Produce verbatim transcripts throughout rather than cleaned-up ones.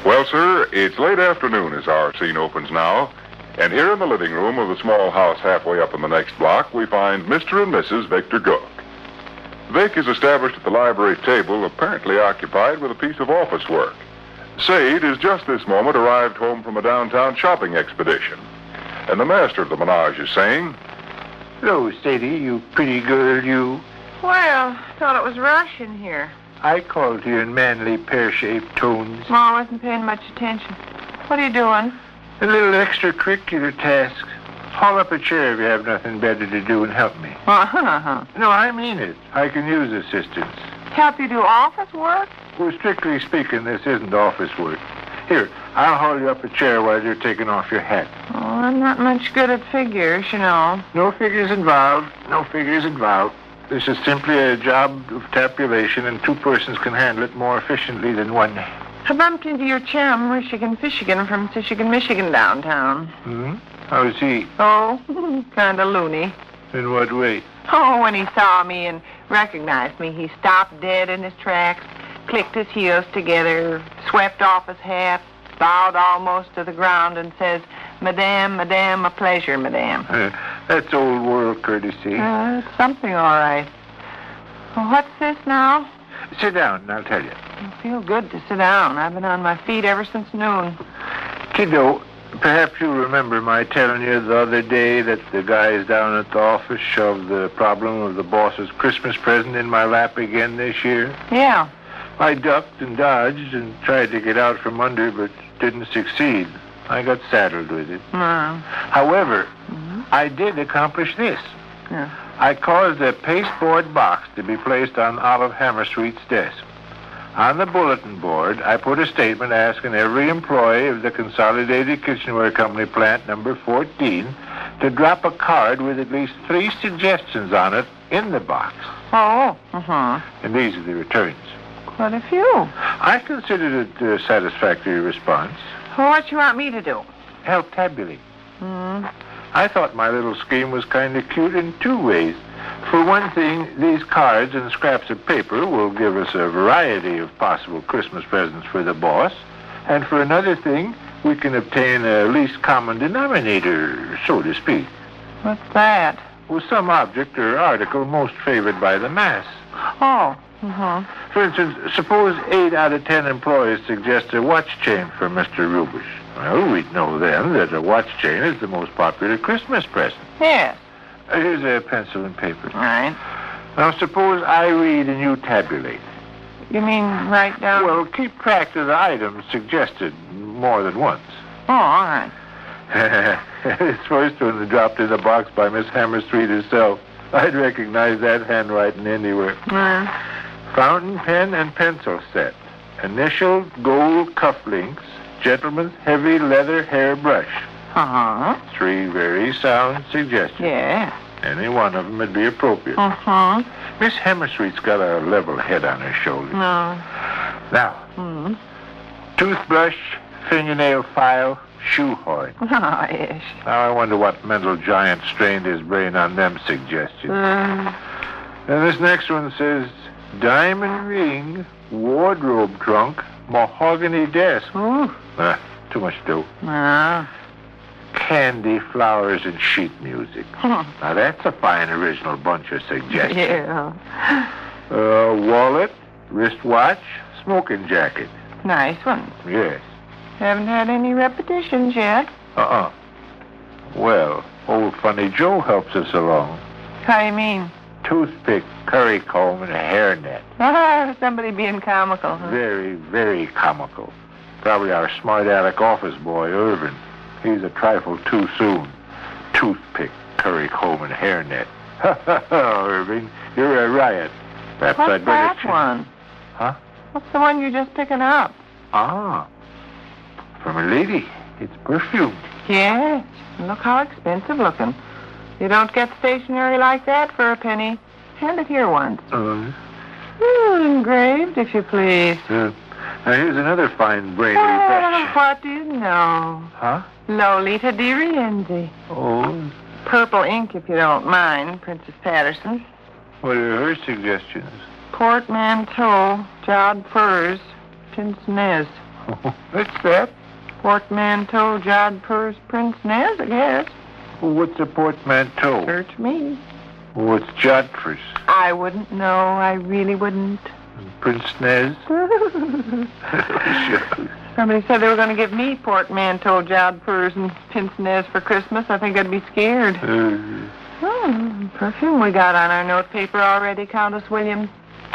Well, sir, it's late afternoon as our scene opens now. And here in the living room of the small house halfway up in the next block, we find Mister and Missus Victor Gook. Vic is established at the library table, apparently occupied with a piece of office work. Sade is just this moment arrived home from a downtown shopping expedition. And the master of the menage is saying, "Hello, Sadie, you pretty girl, you." Well, thought it was rush in here. I called you in manly, pear-shaped tones. Ma wasn't paying much attention. What are you doing? A little extracurricular task. Haul up a chair if you have nothing better to do and help me. Uh-huh. No, I mean it. I can use assistance. Help you do office work? Well, strictly speaking, this isn't office work. Here, I'll haul you up a chair while you're taking off your hat. Oh, I'm not much good at figures, you know. No figures involved. No figures involved. This is simply a job of tabulation, and two persons can handle it more efficiently than one. I bumped into your chum, Michigan Fishigan, from Michigan, Michigan downtown. Hmm? How is he? Oh, kind of loony. In what way? Oh, when he saw me and recognized me, he stopped dead in his tracks, clicked his heels together, swept off his hat, bowed almost to the ground, and says, "Madame, madame, a pleasure, madame." Uh, that's old world courtesy. Uh, it's something, all right. Well, what's this now? Sit down, and I'll tell you. I feel good to sit down. I've been on my feet ever since noon. Kiddo, perhaps you remember my telling you the other day that the guys down at the office shoved the problem of the boss's Christmas present in my lap again this year? Yeah. I ducked and dodged and tried to get out from under, but didn't succeed. I got saddled with it. Mm. However, Mm-hmm. I did accomplish this. Yeah. I caused a pasteboard box to be placed on Olive Hammersweet's desk. On the bulletin board, I put a statement asking every employee of the Consolidated Kitchenware Company plant number fourteen to drop a card with at least three suggestions on it in the box. Oh, uh-huh. And these are the returns. Quite a few. I considered it a satisfactory response. Well, what you want me to do? Help tabulate. Hmm. I thought my little scheme was kind of cute in two ways. For one thing, these cards and scraps of paper will give us a variety of possible Christmas presents for the boss. And for another thing, we can obtain a least common denominator, so to speak. What's that? With some object or article most favored by the mass. Oh, uh-huh. For instance, suppose eight out of ten employees suggest a watch chain for Mister Rubish. Well, we'd know then that a watch chain is the most popular Christmas present. Yes. Uh, here's a pencil and paper. All right. Now, suppose I read and you tabulate. You mean write down? Well, keep track of the items suggested more than once. Oh, all right. This first one dropped in the box by Miss Hammersweet herself. I'd recognize that handwriting anywhere. Mm. Fountain pen and pencil set. Initial gold cufflinks. Gentleman's heavy leather hairbrush. Uh-huh. Three very sound suggestions. Yeah. Any one of them would be appropriate. Uh-huh. Miss Hammersweet's got a level head on her shoulders. No. Now, Hmm. toothbrush, fingernail file, shoehorn. Oh, yes. Now I wonder what mental giant strained his brain on them suggestions. Uh, And this next one says, diamond ring, wardrobe trunk, mahogany desk. ooh. Ah, too much dough. Ah. Candy, flowers, and sheet music. Huh. Now that's a fine original bunch of suggestions. Yeah. Uh, wallet, wristwatch, smoking jacket. Nice one. Yes. Haven't had any repetitions yet. Uh-uh. Well, old Funny Joe helps us along. How you mean? Toothpick, curry comb, and a hairnet. Ah, somebody being comical, huh? Very, very comical. Probably our smart aleck office boy, Irvin. He's a trifle too soon. Toothpick, curry comb, and hairnet. Ha ha ha, Irving. You're a riot. Perhaps What's I'd better that ch- one? Huh? What's the one you're just picking up? Ah. From a lady. It's perfume. Yes. Look how expensive looking. You don't get stationery like that for a penny. Hand it here once. Uh, Ooh, engraved, if you please. uh, now here's another fine brain Oh, refresh. what do you know? Huh? Lolita di Rienzi. Oh. Purple ink, if you don't mind, Princess Patterson. What are her suggestions? Portmanteau, jowed furs, pince-nez. What's that? Portmanteau Jodhpur's Prince Nez, I guess. What's a portmanteau? Search me. What's Jodhpur's? I wouldn't know. I really wouldn't. Prince Nez? Somebody said they were going to give me portmanteau Jodhpurs and Prince Nez for Christmas. I think I'd be scared. Uh, Oh, perfume we got on our note paper already, Countess Williams.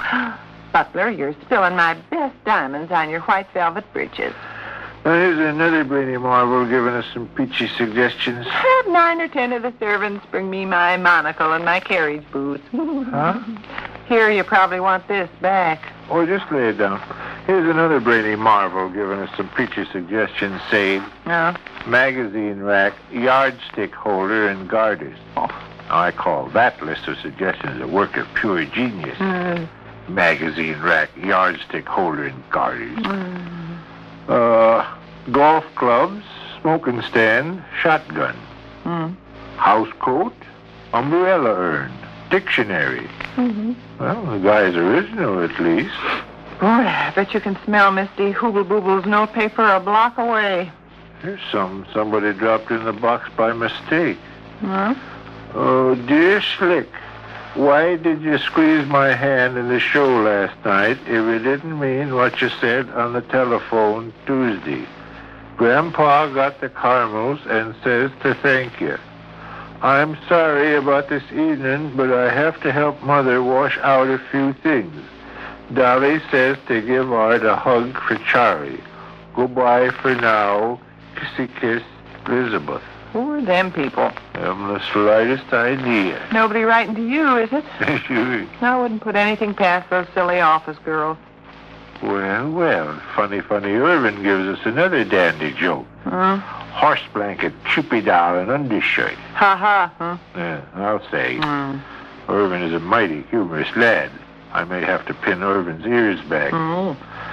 Butler, you're spilling my best diamonds on your white velvet breeches. Well, here's another brainy marvel giving us some peachy suggestions. Have nine or ten of the servants bring me my monocle and my carriage boots. Huh? Here, you probably want this back. Oh, just lay it down. Here's another brainy marvel giving us some peachy suggestions, say, No. magazine rack, yardstick holder, and garters. Oh. I call that list of suggestions a work of pure genius. Mm. Magazine rack, yardstick holder, and garters. Mm. Uh, golf clubs, smoking stand, shotgun. Mm. House coat, umbrella urn, dictionary. Mm-hmm. Well, the guy's original, at least. Boy, I bet you can smell Misty Hooble Booble's note paper a block away. Here's some somebody dropped in the box by mistake. Huh? Oh, dear Slick, why did you squeeze my hand in the show last night if it didn't mean what you said on the telephone Tuesday? Grandpa got the caramels and says to thank you. I'm sorry about this evening, but I have to help Mother wash out a few things. Dolly says to give Art a hug for Charlie. Goodbye for now. Kissy kiss, Elizabeth. Who are them people? Haven't the slightest idea. Nobody writing to you, is it? Sure. I wouldn't put anything past those silly office girls. Well, well, funny, funny Irvin gives us another dandy joke. Huh? Horse blanket, Cupid doll, and undershirt. Ha ha, huh? Yeah, I'll say. Mm. Irvin is a mighty humorous lad. I may have to pin Irvin's ears back. Mm.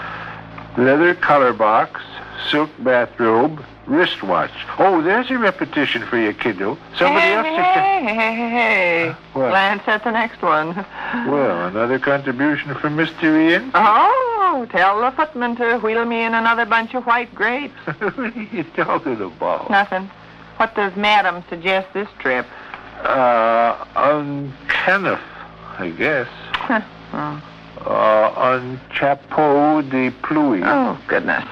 Leather collar box, silk bathrobe, wristwatch. Oh, there's a repetition for you, kiddo. Somebody hey, else hey, to... hey, hey, hey, hey. What? Glance at the next one. Well, another contribution from Mister Ian? Oh, tell the footman to wheel me in another bunch of white grapes. What are you talking about? Nothing. What does Madam suggest this trip? Uh, on Kenneth, I guess. oh. Uh, on Chapeau de Pluie. oh, goodness.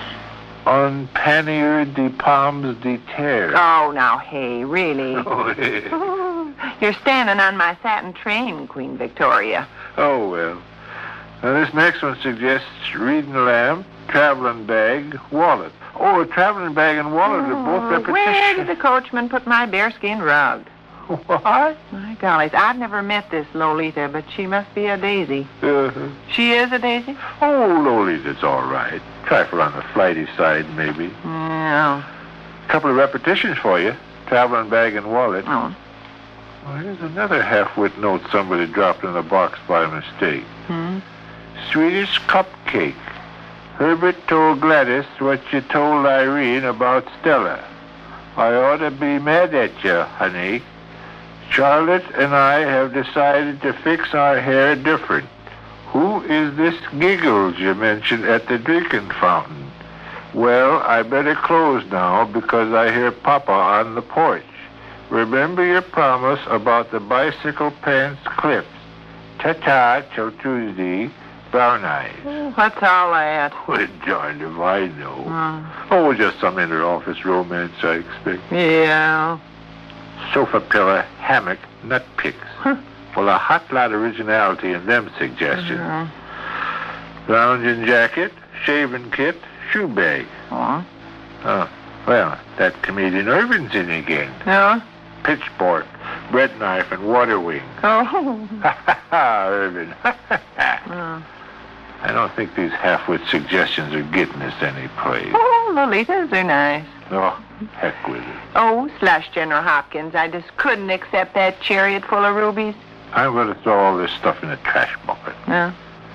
On Pannier de Pommes de Terre. Oh, now, hey, really? Oh, yeah. You're standing on my satin train, Queen Victoria. Oh, well. Now, this next one suggests reading lamp, traveling bag, wallet. Oh, a traveling bag and wallet are both Oh, repetitions. where did the coachman put my bearskin rug? What? My gollies, I've never met this Lolita, but she must be a daisy. Uh-huh. She is a daisy? Oh, Lolita's all right. Trifle on the flighty side, maybe. No. A couple of repetitions for you. Traveling bag and wallet. Oh. Well, here's another half-wit note somebody dropped in the box by mistake. Hmm? Swedish cupcake. Herbert told Gladys what you told Irene about Stella. I ought to be mad at you, honey. Charlotte and I have decided to fix our hair different. Who is this Giggles you mentioned at the drinking fountain? Well, I better close now because I hear Papa on the porch. Remember your promise about the bicycle pants clips. Ta-ta till Tuesday. Brown eyes. What's all that? What darned if I know. Hmm. Oh, just some inter-office romance, I expect. Yeah. Sofa pillow, hammock, nut picks. Huh. Well, a hot lot of originality in them suggestions. Mhm. Lounging jacket, shaving kit, shoe bag. Oh. Oh, well, that comedian Irvin's in again. No? Pitchfork, bread knife, and water wing. Oh. Ha ha ha, Irvin. Ha ha ha. Hmm. I don't think these half-wit suggestions are getting us any praise. Oh, Lolitas are nice. Oh, heck with it. Oh, slush, General Hopkins. I just couldn't accept that chariot full of rubies. I'm going to throw all this stuff in the trash bucket. No?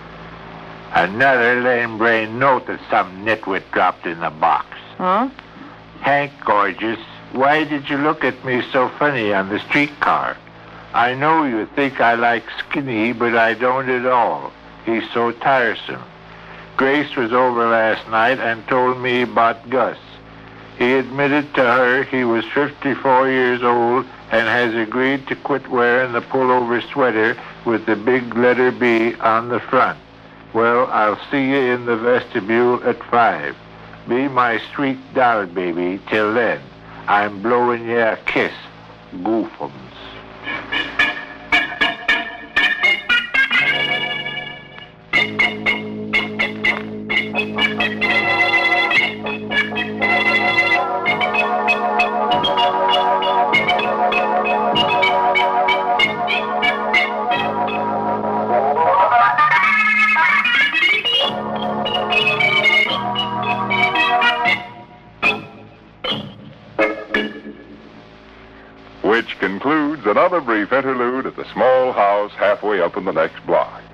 Another lame-brain note that some nitwit dropped in the box. Huh? Hank, gorgeous, why did you look at me so funny on the streetcar? I know you think I like Skinny, but I don't at all. He's so tiresome. Grace was over last night and told me about Gus. He admitted to her he was fifty-four years old and has agreed to quit wearing the pullover sweater with the big letter B on the front. Well, I'll see you in the vestibule at five. Be my sweet doll baby till then. I'm blowing you a kiss, Goofums. Which concludes another brief interlude at the small house halfway up in the next block.